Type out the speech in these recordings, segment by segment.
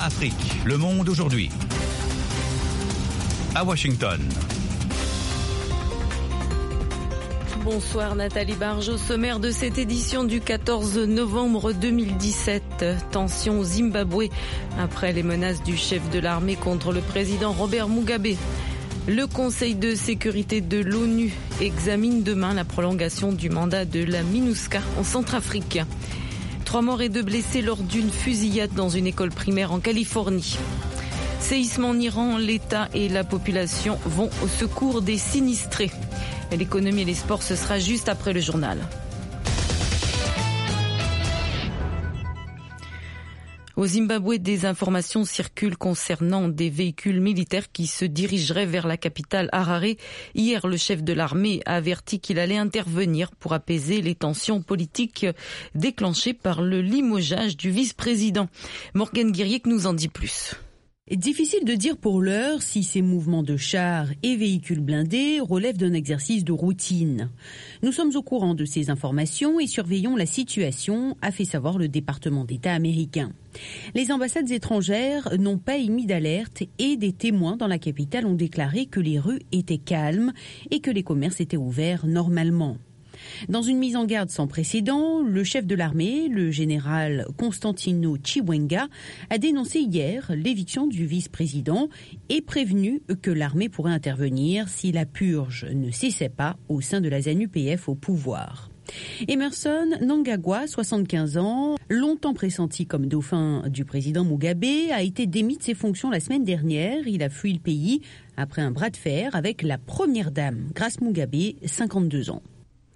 Afrique. Le monde aujourd'hui. À Washington. Bonsoir Nathalie Barge, au sommaire de cette édition du 14 novembre 2017. Tension au Zimbabwe après les menaces du chef de l'armée contre le président Robert Mugabe. Le Conseil de sécurité de l'ONU examine demain la prolongation du mandat de la MINUSCA en Centrafrique. 3 morts et 2 blessés lors d'une fusillade dans une école primaire en Californie. Séisme en Iran, l'État et la population vont au secours des sinistrés. L'économie et les sports, ce sera juste après le journal. Au Zimbabwe, des informations circulent concernant des véhicules militaires qui se dirigeraient vers la capitale Harare. Hier, le chef de l'armée a averti qu'il allait intervenir pour apaiser les tensions politiques déclenchées par le limogeage du vice-président. Morgane Guiriec nous en dit plus. Difficile de dire pour l'heure si ces mouvements de chars et véhicules blindés relèvent d'un exercice de routine. Nous sommes au courant de ces informations et surveillons la situation, a fait savoir le département d'État américain. Les ambassades étrangères n'ont pas émis d'alerte et des témoins dans la capitale ont déclaré que les rues étaient calmes et que les commerces étaient ouverts normalement. Dans une mise en garde sans précédent, le chef de l'armée, le général Constantino Chiwenga, a dénoncé hier l'éviction du vice-président et prévenu que l'armée pourrait intervenir si la purge ne cessait pas au sein de la ZANU-PF au pouvoir. Emerson Mnangagwa, 75 ans, longtemps pressenti comme dauphin du président Mugabe, a été démis de ses fonctions la semaine dernière. Il a fui le pays après un bras de fer avec la première dame, Grace Mugabe, 52 ans.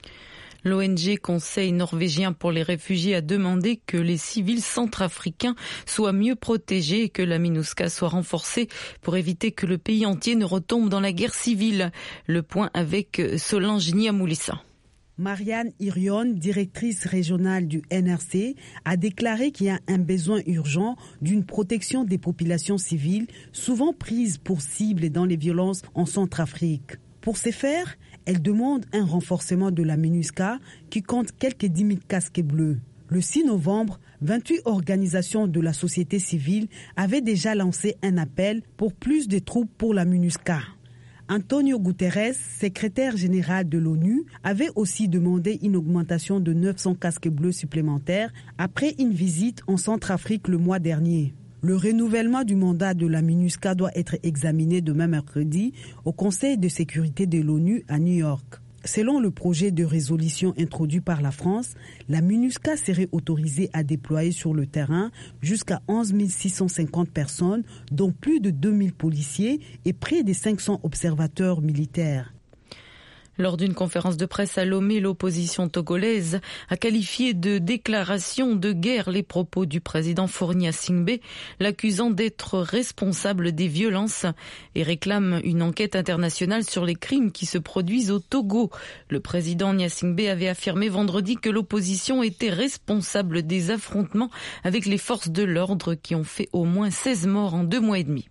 L'ONG Conseil norvégien pour les réfugiés a demandé que les civils centrafricains soient mieux protégés et que la MINUSCA soit renforcée pour éviter que le pays entier ne retombe dans la guerre civile. Le point avec Solange Niamoulissa. Marianne Irion, directrice régionale du NRC, a déclaré qu'il y a un besoin urgent d'une protection des populations civiles, souvent prises pour cible dans les violences en Centrafrique. Pour ce faire, elle demande un renforcement de la MINUSCA qui compte quelques 10 000 casques bleus. Le 6 novembre, 28 organisations de la société civile avaient déjà lancé un appel pour plus de troupes pour la MINUSCA. Antonio Guterres, secrétaire général de l'ONU, avait aussi demandé une augmentation de 900 casques bleus supplémentaires après une visite en Centrafrique le mois dernier. Le renouvellement du mandat de la MINUSCA doit être examiné demain mercredi au Conseil de sécurité de l'ONU à New York. Selon le projet de résolution introduit par la France, la MINUSCA serait autorisée à déployer sur le terrain jusqu'à 11 650 personnes, dont plus de 2000 policiers et près de 500 observateurs militaires. Lors d'une conférence de presse à Lomé, l'opposition togolaise a qualifié de déclaration de guerre les propos du président Faure Gnassingbé, l'accusant d'être responsable des violences et réclame une enquête internationale sur les crimes qui se produisent au Togo. Le président Gnassingbé avait affirmé vendredi que l'opposition était responsable des affrontements avec les forces de l'ordre qui ont fait au moins 16 morts en 2 mois et demi.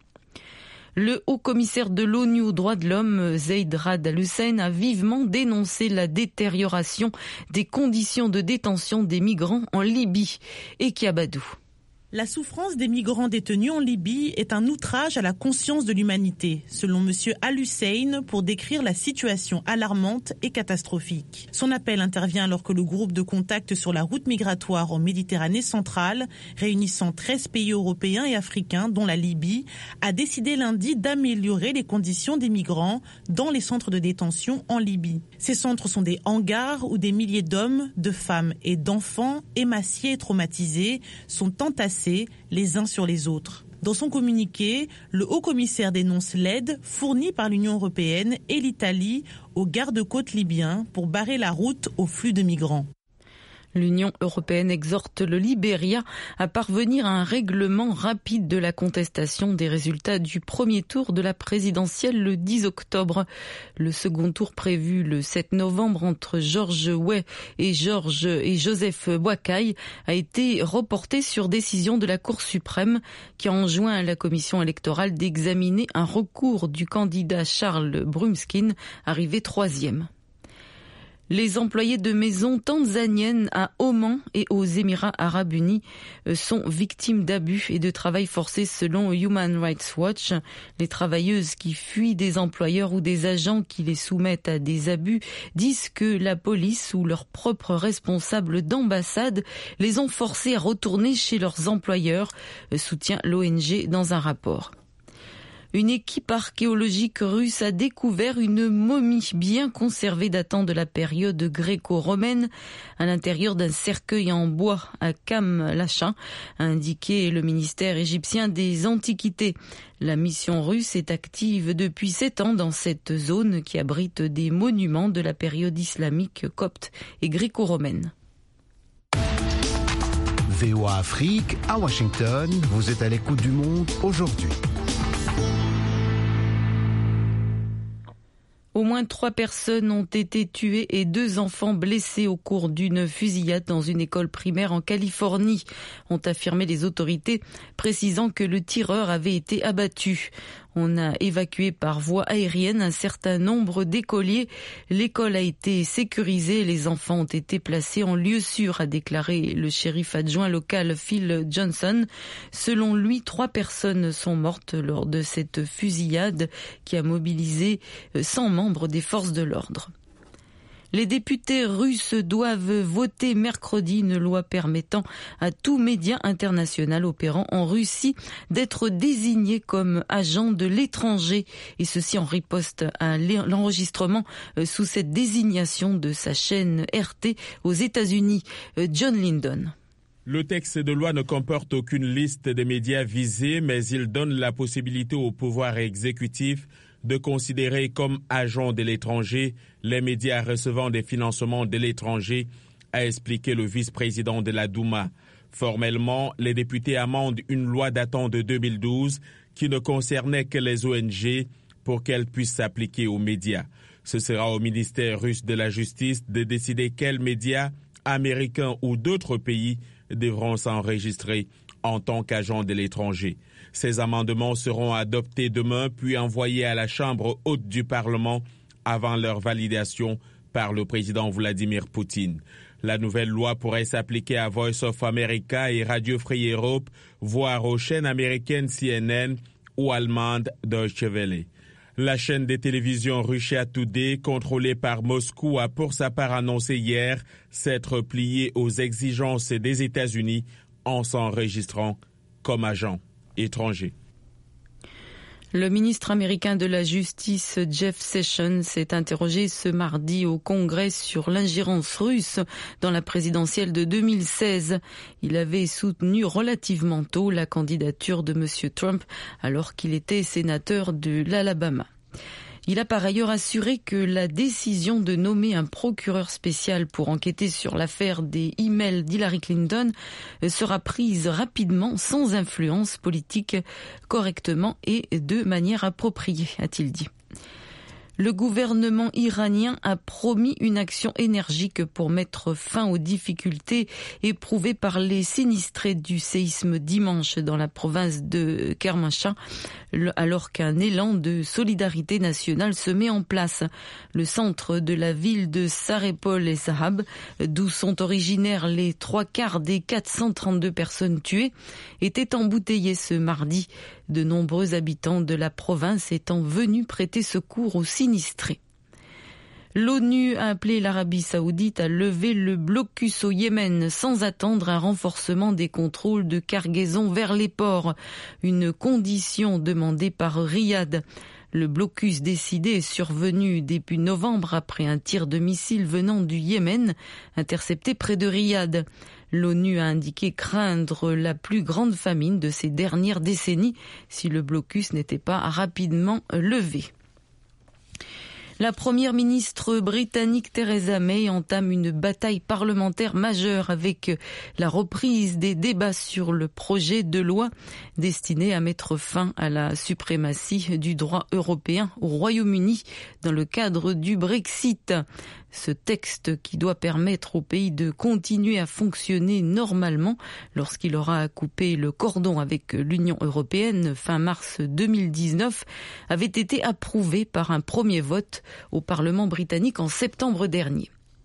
Le haut-commissaire de l'ONU aux droits de l'homme, Zeid Ra'ad al-Hussein, a vivement dénoncé la détérioration des conditions de détention des migrants en Libye. Et Kiabadou. La souffrance des migrants détenus en Libye est un outrage à la conscience de l'humanité, selon M. Al-Hussein, pour décrire la situation alarmante et catastrophique. Son appel intervient alors que le groupe de contact sur la route migratoire en Méditerranée centrale, réunissant 13 pays européens et africains, dont la Libye, a décidé lundi d'améliorer les conditions des migrants dans les centres de détention en Libye. Ces centres sont des hangars où des milliers d'hommes, de femmes et d'enfants, émaciés et traumatisés, sont entassés les uns sur les autres. Dans son communiqué, le haut-commissaire dénonce l'aide fournie par l'Union européenne et l'Italie aux gardes-côtes libyens pour barrer la route au flux de migrants. L'Union européenne exhorte le Libéria à parvenir à un règlement rapide de la contestation des résultats du premier tour de la présidentielle le 10 octobre. Le second tour prévu le 7 novembre entre George Weah et Joseph Boakai a été reporté sur décision de la Cour suprême qui a enjoint à la commission électorale d'examiner un recours du candidat Charles Brumskin, arrivé 3e. Les employés de maisons tanzaniennes à Oman et aux Émirats arabes unis sont victimes d'abus et de travail forcé selon Human Rights Watch. Les travailleuses qui fuient des employeurs ou des agents qui les soumettent à des abus disent que la police ou leurs propres responsables d'ambassade les ont forcées à retourner chez leurs employeurs, soutient l'ONG dans un rapport. Une équipe archéologique russe a découvert une momie bien conservée datant de la période gréco-romaine à l'intérieur d'un cercueil en bois à Kam-Lacha, a indiqué le ministère égyptien des Antiquités. La mission russe est active depuis 7 ans dans cette zone qui abrite des monuments de la période islamique copte et gréco-romaine. VOA Afrique, à Washington, vous êtes à l'écoute du monde aujourd'hui. Au moins 3 personnes ont été tuées et 2 enfants blessés au cours d'une fusillade dans une école primaire en Californie, ont affirmé les autorités, précisant que le tireur avait été abattu. On a évacué par voie aérienne un certain nombre d'écoliers. L'école a été sécurisée. Les enfants ont été placés en lieu sûr, a déclaré le shérif adjoint local Phil Johnson. Selon lui, 3 personnes sont mortes lors de cette fusillade qui a mobilisé 100 membres des forces de l'ordre. Les députés russes doivent voter mercredi une loi permettant à tout média international opérant en Russie d'être désigné comme agent de l'étranger, et ceci en riposte à l'enregistrement sous cette désignation de sa chaîne RT aux États-Unis. John Lyndon. Le texte de loi ne comporte aucune liste des médias visés, mais il donne la possibilité au pouvoir exécutif de considérer comme agents de l'étranger les médias recevant des financements de l'étranger, a expliqué le vice-président de la Douma. Formellement, les députés amendent une loi datant de 2012 qui ne concernait que les ONG pour qu'elle puisse s'appliquer aux médias. Ce sera au ministère russe de la Justice de décider quels médias, américains ou d'autres pays, devront s'enregistrer en tant qu'agents de l'étranger. Ces amendements seront adoptés demain puis envoyés à la Chambre haute du Parlement avant leur validation par le président Vladimir Poutine. La nouvelle loi pourrait s'appliquer à Voice of America et Radio Free Europe, voire aux chaînes américaines CNN ou allemandes Deutsche Welle. La chaîne de télévision Russia Today, contrôlée par Moscou, a pour sa part annoncé hier s'être pliée aux exigences des États-Unis en s'enregistrant comme agent étranger. Le ministre américain de la Justice, Jeff Sessions, s'est interrogé ce mardi au Congrès sur l'ingérence russe dans la présidentielle de 2016. Il avait soutenu relativement tôt la candidature de M. Trump alors qu'il était sénateur de l'Alabama. Il a par ailleurs assuré que la décision de nommer un procureur spécial pour enquêter sur l'affaire des emails d'Hillary Clinton sera prise rapidement, sans influence politique, correctement et de manière appropriée, a-t-il dit. Le gouvernement iranien a promis une action énergique pour mettre fin aux difficultés éprouvées par les sinistrés du séisme dimanche dans la province de Kermanshah, alors qu'un élan de solidarité nationale se met en place. Le centre de la ville de Sarepol et Sahab, d'où sont originaires les 3/4 des 432 personnes tuées, était embouteillé ce mardi. De nombreux habitants de la province étant venus prêter secours aux sinistrés. L'ONU a appelé l'Arabie saoudite à lever le blocus au Yémen sans attendre un renforcement des contrôles de cargaison vers les ports, une condition demandée par Riyad. Le blocus décidé est survenu début novembre après un tir de missile venant du Yémen, intercepté près de Riyad. L'ONU a indiqué craindre la plus grande famine de ces dernières décennies si le blocus n'était pas rapidement levé. La première ministre britannique Theresa May entame une bataille parlementaire majeure avec la reprise des débats sur le projet de loi destiné à mettre fin à la suprématie du droit européen au Royaume-Uni dans le cadre du Brexit. Ce texte qui doit permettre au pays de continuer à fonctionner normalement lorsqu'il aura coupé le cordon avec l'Union européenne fin mars 2019 avait été approuvé par un premier vote au Parlement britannique en septembre dernier.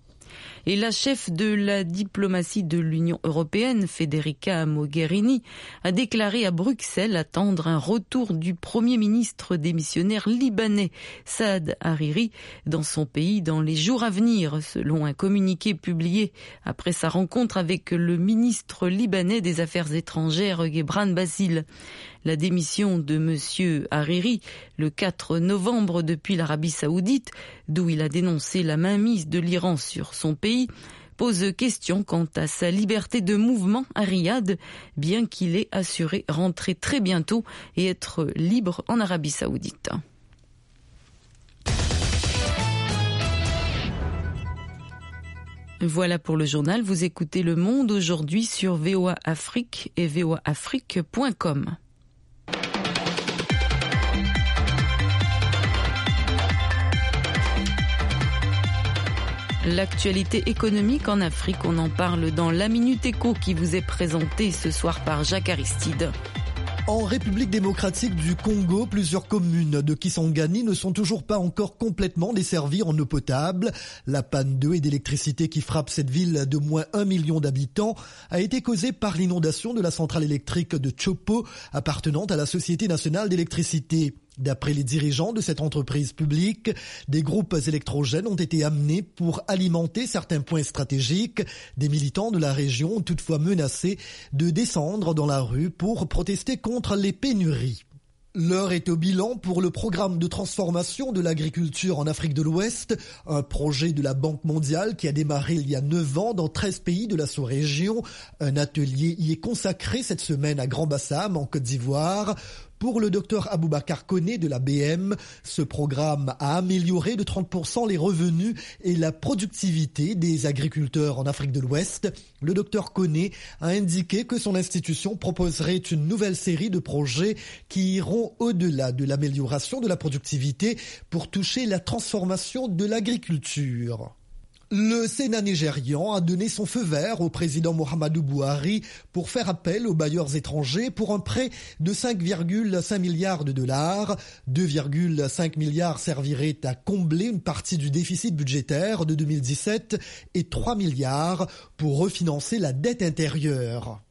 Et la chef de la diplomatie de l'Union européenne, Federica Mogherini, a déclaré à Bruxelles attendre un retour du Premier ministre démissionnaire libanais, Saad Hariri, dans son pays dans les jours à venir, selon un communiqué publié après sa rencontre avec le ministre libanais des Affaires étrangères, Gebran Bassil. La démission de M. Hariri le 4 novembre depuis l'Arabie Saoudite, d'où il a dénoncé la mainmise de l'Iran sur son pays, pose question quant à sa liberté de mouvement à Riyad, bien qu'il ait assuré rentrer très bientôt et être libre en Arabie Saoudite. Voilà pour le journal. Vous écoutez Le Monde aujourd'hui sur VOA Afrique et voaafrique.com. L'actualité économique en Afrique, on en parle dans la Minute Éco qui vous est présentée ce soir par Jacques Aristide. En République démocratique du Congo, plusieurs communes de Kisangani ne sont toujours pas encore complètement desservies en eau potable. La panne d'eau et d'électricité qui frappe cette ville de moins 1 million d'habitants a été causée par l'inondation de la centrale électrique de Chopo, appartenant à la Société nationale d'électricité. D'après les dirigeants de cette entreprise publique, des groupes électrogènes ont été amenés pour alimenter certains points stratégiques. Des militants de la région ont toutefois menacé de descendre dans la rue pour protester contre les pénuries. L'heure est au bilan pour le programme de transformation de l'agriculture en Afrique de l'Ouest, un projet de la Banque mondiale qui a démarré il y a 9 ans dans 13 pays de la sous-région. Un atelier y est consacré cette semaine à Grand-Bassam en Côte d'Ivoire. Pour le docteur Aboubacar Koné de la BM, ce programme a amélioré de 30% les revenus et la productivité des agriculteurs en Afrique de l'Ouest. Le docteur Koné a indiqué que son institution proposerait une nouvelle série de projets qui iront au-delà de l'amélioration de la productivité pour toucher la transformation de l'agriculture. Le Sénat nigérian a donné son feu vert au président Muhammadu Buhari pour faire appel aux bailleurs étrangers pour un prêt de 5,5 milliards de dollars. 2,5 milliards serviraient à combler une partie du déficit budgétaire de 2017 et 3 milliards pour refinancer la dette intérieure.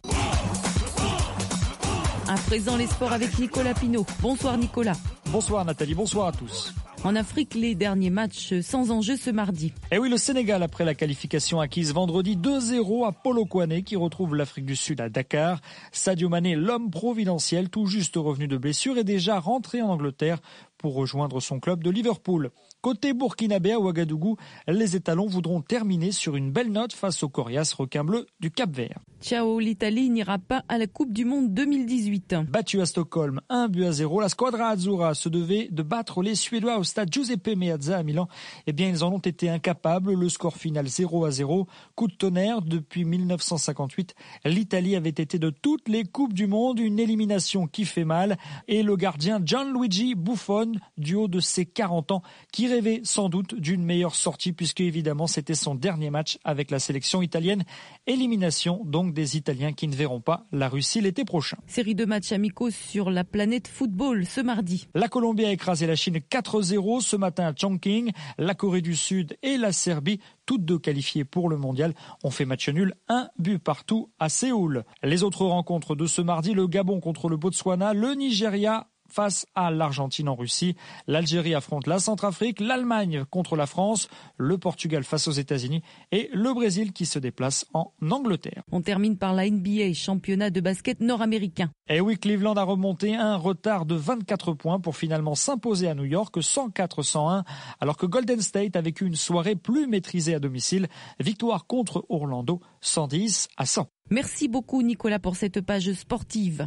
À présent, les sports avec Nicolas Pinault. Bonsoir Nicolas. Bonsoir Nathalie, bonsoir à tous. En Afrique, les derniers matchs sans enjeu ce mardi. Et oui, le Sénégal, après la qualification acquise vendredi 2-0 à Polokwane, qui retrouve l'Afrique du Sud à Dakar. Sadio Mané, l'homme providentiel, tout juste revenu de blessure, est déjà rentré en Angleterre pour rejoindre son club de Liverpool. Côté burkinabé à Ouagadougou, les étalons voudront terminer sur une belle note face aux coriaces requins bleus du Cap-Vert. Ciao, l'Italie n'ira pas à la Coupe du Monde 2018. Battue à Stockholm, 1-0, la Squadra Azzurra se devait de battre les Suédois au stade Giuseppe Meazza à Milan. Eh bien, ils en ont été incapables. Le score final 0-0. Coup de tonnerre, depuis 1958, l'Italie avait été de toutes les Coupes du Monde une élimination qui fait mal. Et le gardien Gianluigi Buffon, du haut de ses 40 ans, qui rêvait sans doute d'une meilleure sortie puisque évidemment c'était son dernier match avec la sélection italienne. Élimination donc des Italiens qui ne verront pas la Russie l'été prochain. Série de matchs amicaux sur la planète football ce mardi. La Colombie a écrasé la Chine 4-0 ce matin à Chongqing. La Corée du Sud et la Serbie, toutes deux qualifiées pour le mondial, ont fait match nul, 1 but partout à Séoul. Les autres rencontres de ce mardi, le Gabon contre le Botswana, le Nigeria face à l'Argentine en Russie. L'Algérie affronte la Centrafrique, l'Allemagne contre la France, le Portugal face aux États-Unis et le Brésil qui se déplace en Angleterre. On termine par la NBA, championnat de basket nord-américain. Et oui, Cleveland a remonté un retard de 24 points pour finalement s'imposer à New York 104-101, alors que Golden State a vécu une soirée plus maîtrisée à domicile. Victoire contre Orlando 110-100. Merci beaucoup Nicolas pour cette page sportive.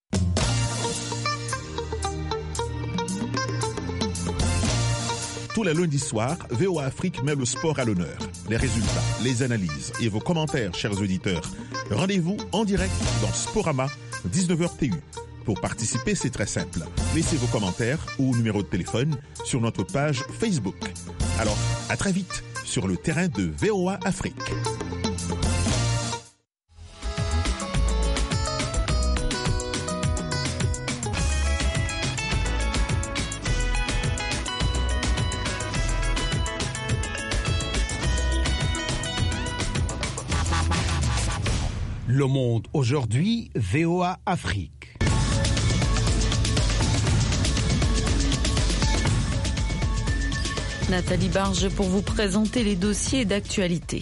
Tous les lundis soirs, VOA Afrique met le sport à l'honneur. Les résultats, les analyses et vos commentaires, chers auditeurs. Rendez-vous en direct dans Sporama, 19h TU. Pour participer, c'est très simple. Laissez vos commentaires ou numéro de téléphone sur notre page Facebook. Alors, à très vite sur le terrain de VOA Afrique. Le Monde aujourd'hui, VOA Afrique. Nathalie Barge pour vous présenter les dossiers d'actualité.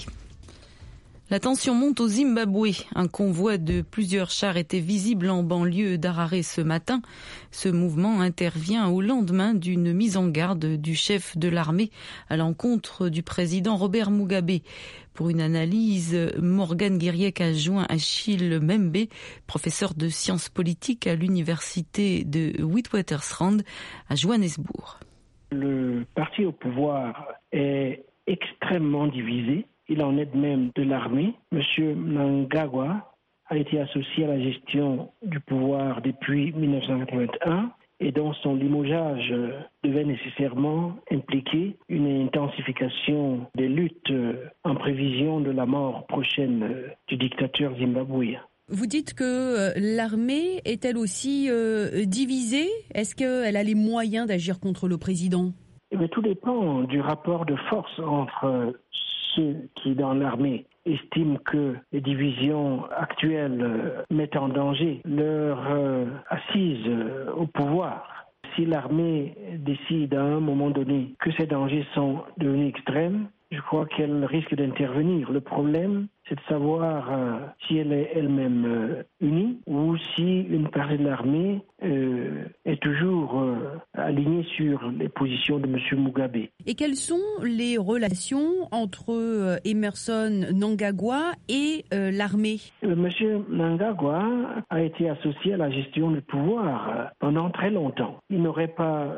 La tension monte au Zimbabwe. Un convoi de plusieurs chars était visible en banlieue d'Harare ce matin. Ce mouvement intervient au lendemain d'une mise en garde du chef de l'armée à l'encontre du président Robert Mugabe. Pour une analyse, Morgan Guiriec a joint Achille Membe, professeur de sciences politiques à l'université de Witwatersrand à Johannesburg. Le parti au pouvoir est extrêmement divisé. Il en est même de l'armée. Monsieur Mnangagwa a été associé à la gestion du pouvoir depuis 1981 et dont son limogeage devait nécessairement impliquer une intensification des luttes en prévision de la mort prochaine du dictateur zimbabwéen. Vous dites que l'armée est-elle aussi divisée ? Est-ce qu'elle a les moyens d'agir contre le président ? Tout dépend du rapport de force entre ceux qui, dans l'armée, estiment que les divisions actuelles mettent en danger leur assise au pouvoir. Si l'armée décide à un moment donné que ces dangers sont devenus extrêmes, je crois qu'elle risque d'intervenir. Le problème, c'est de savoir si elle est elle-même unie ou si une partie de l'armée est toujours alignée sur les positions de M. Mugabe. Et quelles sont les relations entre Emmerson Mnangagwa et l'armée ? M. Mnangagwa a été associé à la gestion du pouvoir pendant très longtemps. Il n'aurait pas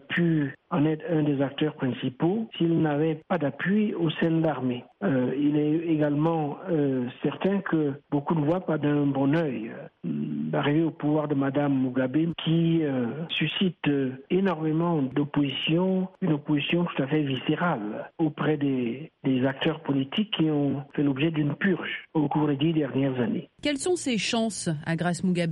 pu en être un des acteurs principaux s'il n'avait pas d'appui au sein de l'armée. Il est également certain que beaucoup ne voient pas d'un bon œil l'arrivée au pouvoir de Mme Mugabe qui suscite énormément d'opposition, une opposition tout à fait viscérale auprès des acteurs politiques qui ont fait l'objet d'une purge au cours des 10 dernières années. Quelles sont ses chances à Grace Mugabe ?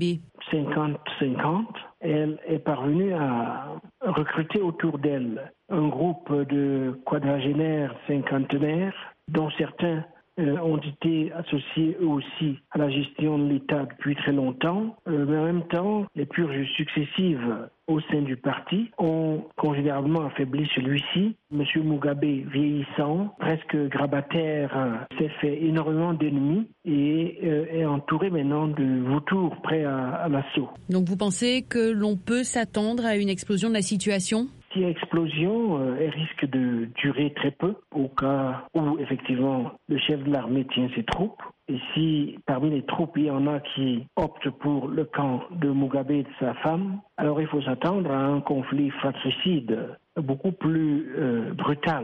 50-50. Elle est parvenue à recruter autour d'elle un groupe de quadragénaires, cinquantenaires, dont certains ont été associés eux aussi à la gestion de l'État depuis très longtemps, mais en même temps, les purges successives au sein du parti ont considérablement affaibli celui-ci. Monsieur Mugabe, vieillissant, presque grabataire, s'est fait énormément d'ennemis et est entouré maintenant de vautours prêts à l'assaut. Donc vous pensez que l'on peut s'attendre à une explosion de la situation ? Si explosion, elle risque de durer très peu, au cas où effectivement le chef de l'armée tient ses troupes. Et si parmi les troupes, il y en a qui optent pour le camp de Mugabe et de sa femme, alors il faut s'attendre à un conflit fratricide beaucoup plus brutal.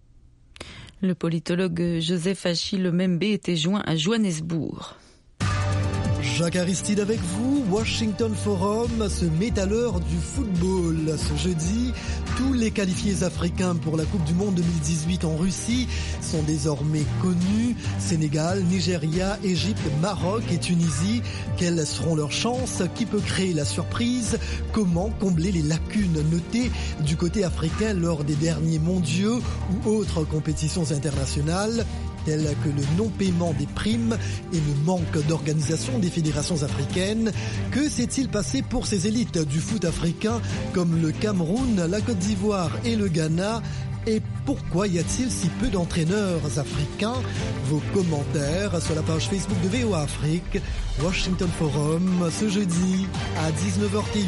Le politologue Joseph Achille Membe était joint à Johannesburg. Jacques Aristide avec vous. Washington Forum se met à l'heure du football. Ce jeudi, tous les qualifiés africains pour la Coupe du Monde 2018 en Russie sont désormais connus. Sénégal, Nigeria, Égypte, Maroc et Tunisie. Quelles seront leurs chances ? Qui peut créer la surprise ? Comment combler les lacunes notées du côté africain lors des derniers mondiaux ou autres compétitions internationales ? Tels que le non-paiement des primes et le manque d'organisation des fédérations africaines. Que s'est-il passé pour ces élites du foot africain comme le Cameroun, la Côte d'Ivoire et le Ghana ? Et pourquoi y a-t-il si peu d'entraîneurs africains ? Vos commentaires sur la page Facebook de VOA Afrique, Washington Forum, ce jeudi à 19h TU.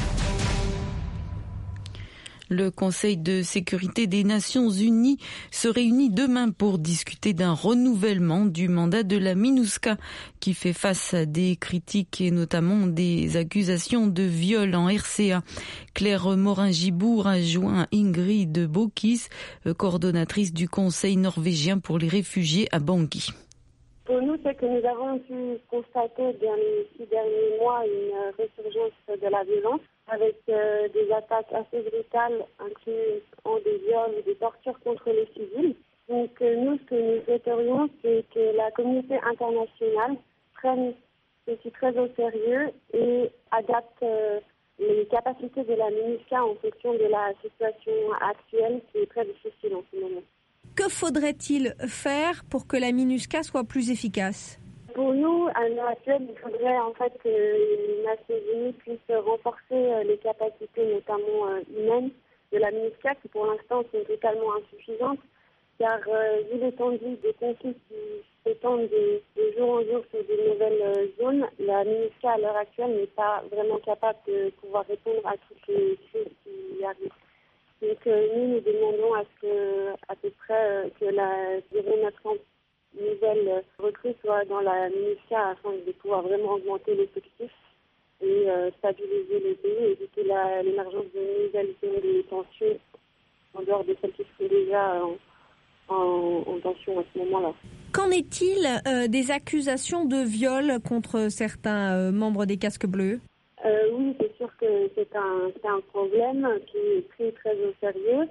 Le Conseil de sécurité des Nations Unies se réunit demain pour discuter d'un renouvellement du mandat de la MINUSCA qui fait face à des critiques et notamment des accusations de viol en RCA. Claire Morin-Gibour a joint Ingrid Bokis, coordonnatrice du Conseil norvégien pour les réfugiés à Bangui. Pour nous, c'est que nous avons pu constater dans les 6 derniers mois une résurgence de la violence avec des attaques assez brutales incluant des viols et des tortures contre les civils. Donc nous, ce que nous souhaiterions, c'est que la communauté internationale prenne ceci très au sérieux et adapte les capacités de la MINUSCA en fonction de la situation actuelle qui est très difficile en ce moment. Que faudrait-il faire pour que la MINUSCA soit plus efficace ? Pour nous, à l'heure actuelle, il faudrait en fait que les Nations Unies puissent renforcer les capacités, notamment humaines, de la MINUSCA, qui pour l'instant sont totalement insuffisantes, car vu l'étendue des conflits qui s'étendent de jour en jour sur de nouvelles zones, la MINUSCA à l'heure actuelle n'est pas vraiment capable de pouvoir répondre à toutes les crises qui arrivent. Donc nous demandons à ce que, à peu près, que environ 900 nouvelles recrues soient dans la MINUSCA afin de pouvoir vraiment augmenter l'effectif et stabiliser le pays et éviter l'émergence de nouvelles zones de tension en dehors de celles qui sont déjà en tension à ce moment-là. Qu'en est-il des accusations de viol contre certains membres des casques bleus ? Oui, c'est sûr que c'est un problème qui est pris très au sérieux.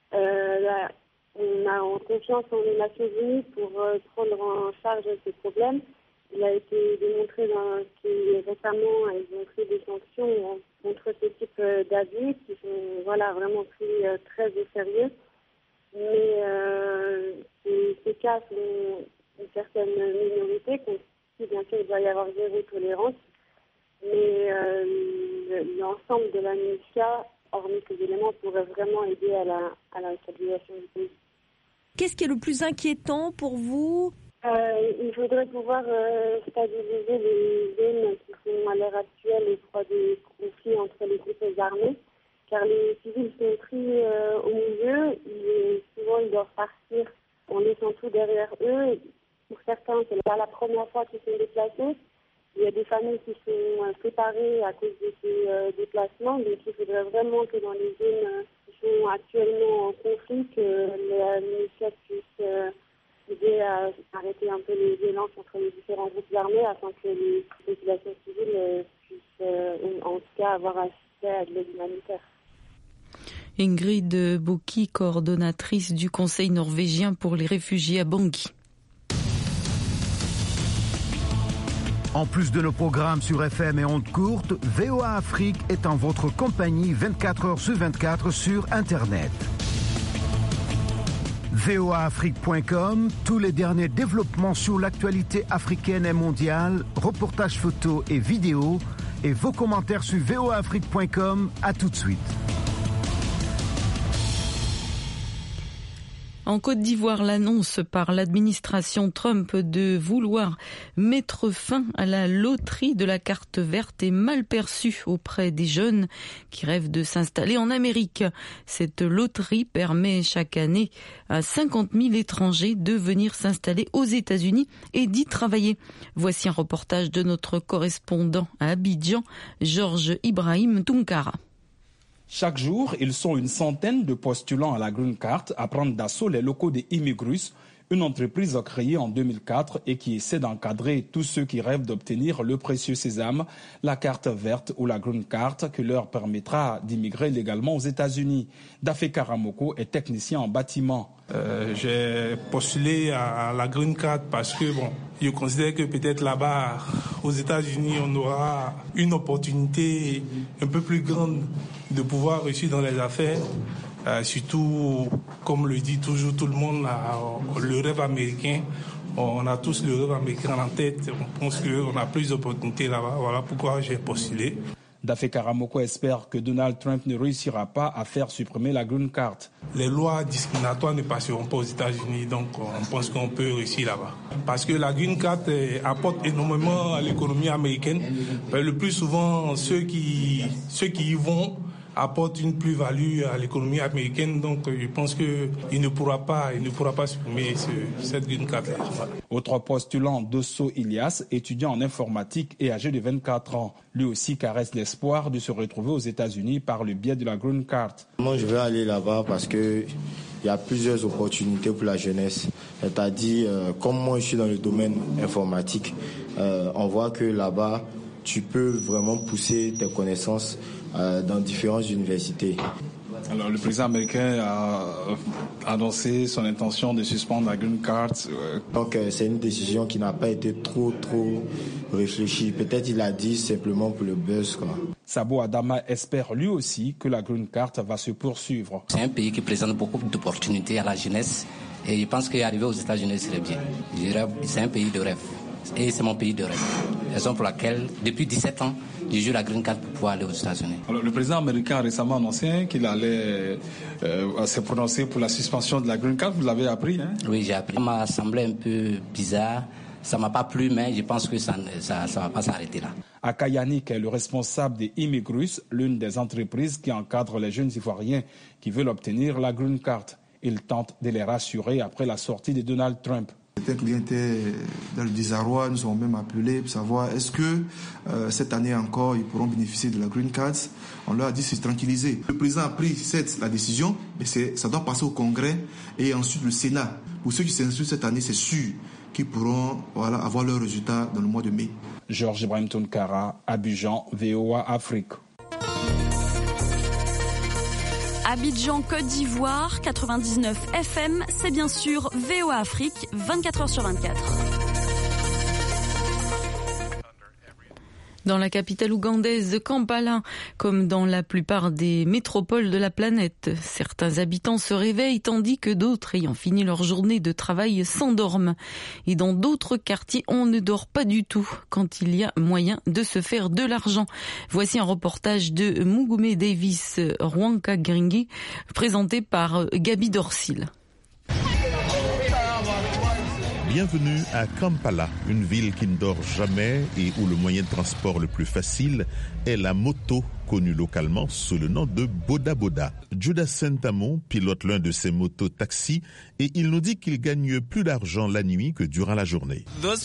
On a en confiance en les Nations Unies pour prendre en charge ces problèmes. Il a été démontré que récemment, ils ont pris des sanctions contre ce type d'abus qui sont vraiment pris très au sérieux. Mais ces cas sont une certaine minorité, bien sûr il doit y avoir zéro tolérance. Mais l'ensemble de la MINUSCA, hormis ces éléments, pourrait vraiment aider à la stabilisation du pays. Qu'est-ce qui est le plus inquiétant pour vous ? Il faudrait pouvoir stabiliser les zones qui sont à l'heure actuelle les proies des conflits entre les groupes armés, car les civils sont pris au milieu. Souvent, ils doivent partir en laissant tout derrière eux. Et pour certains, c'est pas la première fois qu'ils sont déplacés. Il y a des familles qui sont séparées à cause de ces déplacements. Donc, il faudrait vraiment que dans les zones qui sont actuellement en conflit, que la MINUSCA puisse aider à arrêter un peu les violences entre les différents groupes armés afin que les populations civiles puissent, en tout cas, avoir accès à de l'aide humanitaire. Ingrid Bouki, coordonnatrice du Conseil norvégien pour les réfugiés à Bangui. En plus de nos programmes sur FM et ondes courtes, VOA Afrique est en votre compagnie 24 heures sur 24 sur Internet. voaafrique.com, tous les derniers développements sur l'actualité africaine et mondiale, reportages photos et vidéos, et vos commentaires sur voaafrique.com. À tout de suite. En Côte d'Ivoire, l'annonce par l'administration Trump de vouloir mettre fin à la loterie de la carte verte est mal perçue auprès des jeunes qui rêvent de s'installer en Amérique. Cette loterie permet chaque année à 50 000 étrangers de venir s'installer aux États-Unis et d'y travailler. Voici un reportage de notre correspondant à Abidjan, Georges Ibrahim Tunkara. Chaque jour, ils sont une centaine de postulants à la Green Card à prendre d'assaut les locaux des Immigrus, une entreprise créée en 2004 et qui essaie d'encadrer tous ceux qui rêvent d'obtenir le précieux sésame, la carte verte ou la Green Card qui leur permettra d'immigrer légalement aux États-Unis. Dafé Karamoko est technicien en bâtiment. J'ai postulé à la Green Card parce que je considère que peut-être là-bas, aux États-Unis, on aura une opportunité un peu plus grande de pouvoir réussir dans les affaires. Surtout, comme le dit toujours tout le monde, le rêve américain. On a tous le rêve américain en tête. On pense qu'on a plus d'opportunités là-bas. Voilà pourquoi j'ai postulé. Dafé Karamoko espère que Donald Trump ne réussira pas à faire supprimer la Green Card. Les lois discriminatoires ne passeront pas aux États-Unis, donc on pense qu'on peut réussir là-bas. Parce que la Green Card apporte énormément à l'économie américaine. Le plus souvent, ceux qui y vont apporte une plus-value à l'économie américaine, donc je pense qu'il ne pourra pas supprimer cette green card. Autre postulant, Dosso Ilias, étudiant en informatique et âgé de 24 ans, lui aussi caresse l'espoir de se retrouver aux États-Unis par le biais de la green card. Moi, je vais aller là-bas parce que il y a plusieurs opportunités pour la jeunesse. C'est-à-dire, comme moi je suis dans le domaine informatique, on voit que là-bas, tu peux vraiment pousser tes connaissances dans différentes universités. Alors, le président américain a annoncé son intention de suspendre la Green Card. Donc, c'est une décision qui n'a pas été trop réfléchie. Peut-être il a dit simplement pour le buzz, quoi. Sabo Adama espère lui aussi que la Green Card va se poursuivre. C'est un pays qui présente beaucoup d'opportunités à la jeunesse et je pense qu'arriver aux États-Unis serait bien. C'est un pays de rêve. et c'est mon pays de rêve. Raison pour laquelle, depuis 17 ans, je joue la green card pour pouvoir aller aux États-Unis. Alors, le président américain a récemment annoncé qu'il allait se prononcer pour la suspension de la green card. Vous l'avez appris, hein? Oui, j'ai appris. Ça m'a semblé un peu bizarre. Ça ne m'a pas plu, mais je pense que ça ne va pas s'arrêter là. Aka Yannick est le responsable des Immigrus, l'une des entreprises qui encadre les jeunes Ivoiriens qui veulent obtenir la green card. Il tente de les rassurer après la sortie de Donald Trump. Certains clients étaient dans le désarroi, nous ont même appelés pour savoir est-ce que cette année encore ils pourront bénéficier de la green card. On leur a dit c'est tranquillisé. Le président a pris la décision, mais ça doit passer au Congrès et ensuite le Sénat. Pour ceux qui s'inscrivent cette année, c'est sûr qu'ils pourront avoir leurs résultats dans le mois de mai. Georges Ibrahim Tounkara, Abidjan, VOA Afrique. Abidjan, Côte d'Ivoire, 99 FM, c'est bien sûr VOA Afrique, 24h/24. Dans la capitale ougandaise, Kampala, comme dans la plupart des métropoles de la planète, certains habitants se réveillent tandis que d'autres, ayant fini leur journée de travail, s'endorment. Et dans d'autres quartiers, on ne dort pas du tout quand il y a moyen de se faire de l'argent. Voici un reportage de Mugume Davis Rwankagringi, présenté par Gabi Dorsil. Bienvenue à Kampala, une ville qui ne dort jamais et où le moyen de transport le plus facile est la moto, connue localement sous le nom de Boda Boda. Judas Saint-Amon pilote l'un de ces motos-taxis et il nous dit qu'il gagne plus d'argent la nuit que durant la journée.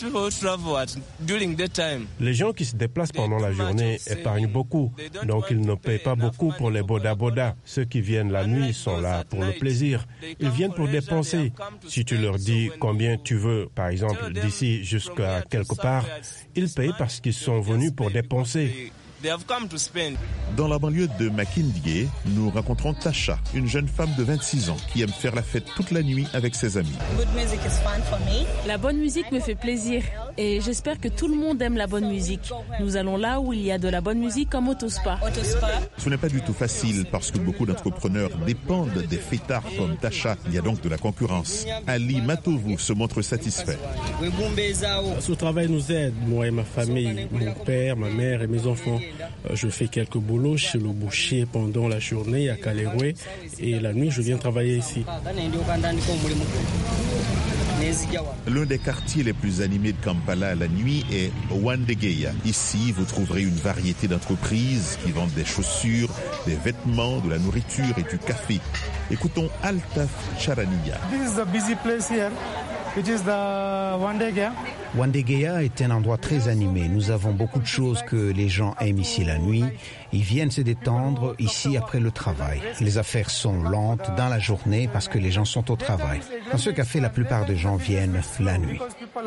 Les gens qui se déplacent pendant la journée épargnent beaucoup, donc ils ne paient pas beaucoup pour les Boda Boda. Ceux qui viennent la nuit sont là pour le plaisir. Ils viennent pour dépenser. Si tu leur dis combien tu veux, par exemple d'ici jusqu'à quelque part, ils payent parce qu'ils sont venus pour dépenser. Dans la banlieue de Makindye, nous rencontrons Tasha, une jeune femme de 26 ans qui aime faire la fête toute la nuit avec ses amis. La bonne musique me fait plaisir et j'espère que tout le monde aime la bonne musique. Nous allons là où il y a de la bonne musique comme Autospa. Ce n'est pas du tout facile parce que beaucoup d'entrepreneurs dépendent des fêtards comme Tasha. Il y a donc de la concurrence. Ali Matovu se montre satisfait. Ce travail nous aide, moi et ma famille, mon père, ma mère et mes enfants. Je fais quelques boulots chez le boucher pendant la journée à Kaleroué et la nuit je viens travailler ici. L'un des quartiers les plus animés de Kampala la nuit est Wandegeya. Ici, vous trouverez une variété d'entreprises qui vendent des chaussures, des vêtements, de la nourriture et du café. Écoutons Altaf Charania. This is a busy place here, which is the Wandegeya. Wandegeya est un endroit très animé. Nous avons beaucoup de choses que les gens aiment ici la nuit. Ils viennent se détendre ici après le travail. Les affaires sont lentes dans la journée parce que les gens sont au travail. Dans ce café, la plupart des gens viennent la nuit.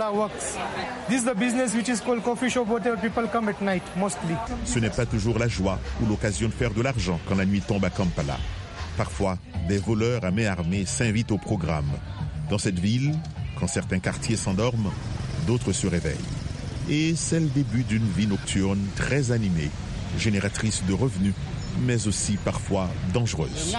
Ce n'est pas toujours la joie ou l'occasion de faire de l'argent quand la nuit tombe à Kampala. Parfois, des voleurs à main armée s'invitent au programme. Dans cette ville, quand certains quartiers s'endorment, d'autres se réveillent. Et c'est le début d'une vie nocturne très animée, génératrice de revenus, mais aussi parfois dangereuse.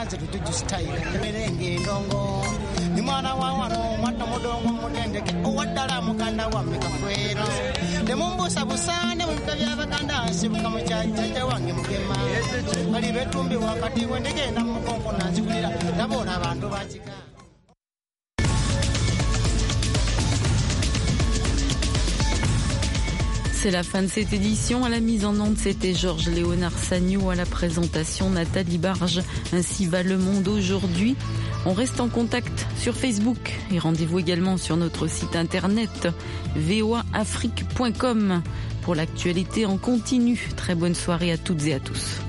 C'est la fin de cette édition. À la mise en onde, c'était Georges Léonard Sagnou. À la présentation, Nathalie Barge. Ainsi va le monde aujourd'hui. On reste en contact sur Facebook et rendez-vous également sur notre site internet voaafrique.com pour l'actualité en continu. Très bonne soirée à toutes et à tous.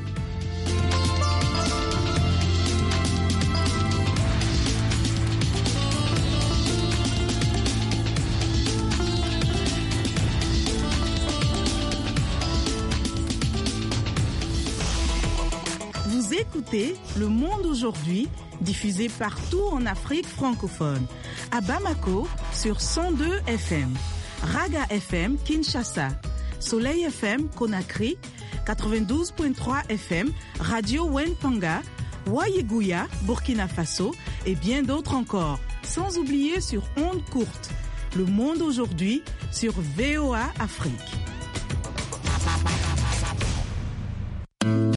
Écoutez Le Monde aujourd'hui, diffusé partout en Afrique francophone. À Bamako, sur 102 FM. Raga FM, Kinshasa. Soleil FM, Conakry. 92.3 FM, Radio Wenpanga. Wayeguya, Burkina Faso. Et bien d'autres encore. Sans oublier sur ondes courtes. Le monde aujourd'hui sur VOA Afrique.